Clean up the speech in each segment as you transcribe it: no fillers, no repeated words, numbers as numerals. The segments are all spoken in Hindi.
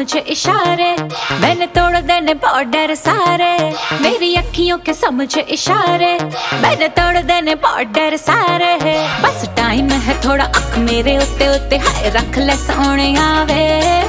समझ इशारे, मैंने तोड़ देने बॉर्डर सारे। मेरी अखियों के समझ इशारे, मैंने तोड़ देने बॉर्डर सारे। बस टाइम है थोड़ा अख मेरे उत्ते उत्ते, हाय रख ले सोने आवे।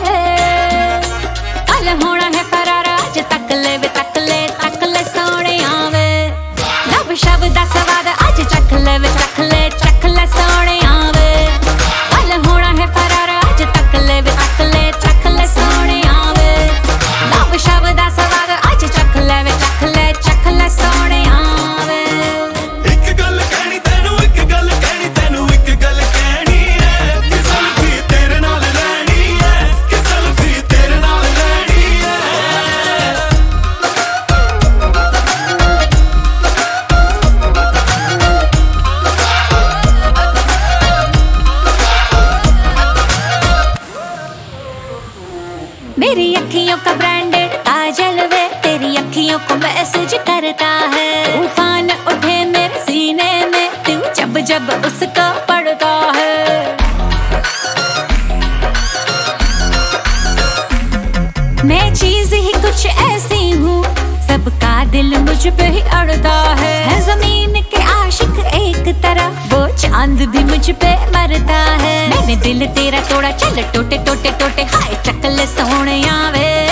कल होना है फरारा, आज तक ले वे तक ले सोने आवे। लव शब्द दा स्वाद आज चख ले वे चख ले सोने आवे। कल होना है फरारा, आज तक ले वे तक ले सोने आवे। लव शब्द दा स्वाद आज चख ले वे चख ले सोने आवे। एक गल कहनी तेनू, एक गल कहनी तेनू, एक गल कहनी है कि सेल्फी तेरे नाल लेनी है, कि सेल्फी तेरे नाल लेनी है। मेरी अखियों का ब्रांडेड काजल वे तेरी अखियों को मैसेज करता है। तूफान उठे मेरे सीने में तू जब जब उसका पड़ता है। मैं चीज ही कुछ ऐसी हूँ, सबका दिल मुझ पे ही अड़ता है। जमीन के आशिक एक तरह, वो चांद भी मुझ पे मरता है। मैंने दिल तेरा तोड़ा, चल टोटे टोटे टोटे, हाय चक ले सोने आवे।